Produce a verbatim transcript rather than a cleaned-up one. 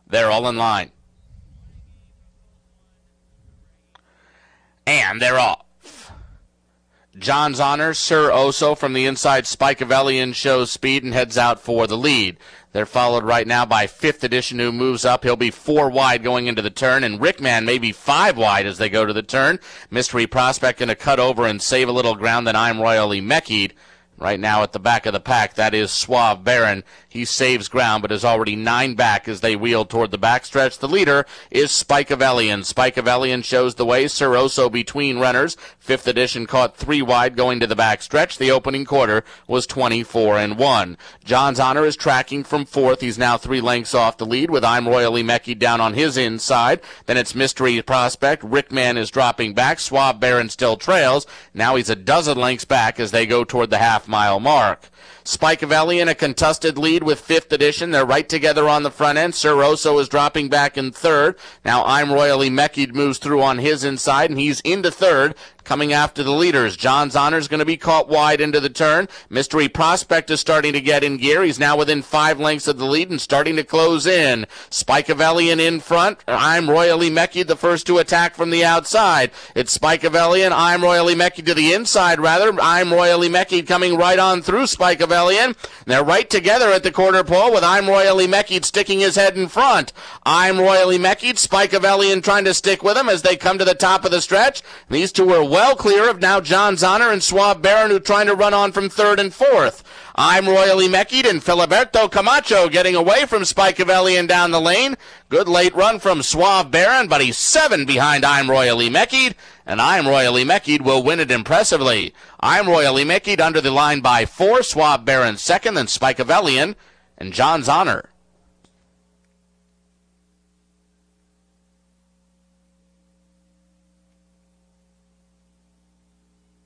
They're all in line. And they're off. John's Honor, Sir Oso from the inside. Spikeavellian shows speed and heads out for the lead. They're followed right now by fifth Edition, who moves up. He'll be four wide going into the turn, and Rickman may be five wide as they go to the turn. Mystery Prospect going to cut over and save a little ground, then I'm Royally Mekied. Right now at the back of the pack, that is Suave Baron. He saves ground, but is already nine back as they wheel toward the backstretch. The leader is Spikeavellian. Spikeavellian shows the way. Sir Oso between runners. Fifth Edition caught three wide going to the backstretch. The opening quarter was twenty-four and one. John's Honor is tracking from fourth. He's now three lengths off the lead with I'm Royally Mekied down on his inside. Then it's Mystery Prospect. Rickman is dropping back. Suave Baron still trails. Now he's a dozen lengths back as they go toward the half mile mark. Spikeavellian, a contested lead with fifth Edition. They're right together on the front end. Sir Oso is dropping back in third. Now I'm Royally Mekied moves through on his inside, and he's into third. Coming after the leaders, John's Honor is going to be caught wide into the turn. Mystery Prospect is starting to get in gear. He's now within five lengths of the lead and starting to close in. Spikeavellian in front. I'm Royally Mekied, the first to attack from the outside. It's Spikeavellian. I'm Royally Mekied to the inside, rather. I'm Royally Mekied coming right on through Spikeavellian. They're right together at the quarter pole with I'm Royally Mekied sticking his head in front. I'm Royally Mekied, Spikeavellian trying to stick with him as they come to the top of the stretch. These two are well clear of now John's Honor and Suave Baron, who trying to run on from third and fourth. I'm Royally Mekied and Filiberto Camacho getting away from Spikeavellian down the lane. Good late run from Suave Baron, but he's seven behind I'm Royally Mekied, and I'm Royally Mekied will win it impressively. I'm Royally Mekied under the line by four, Suave Baron second, then Spikeavellian and John's Honor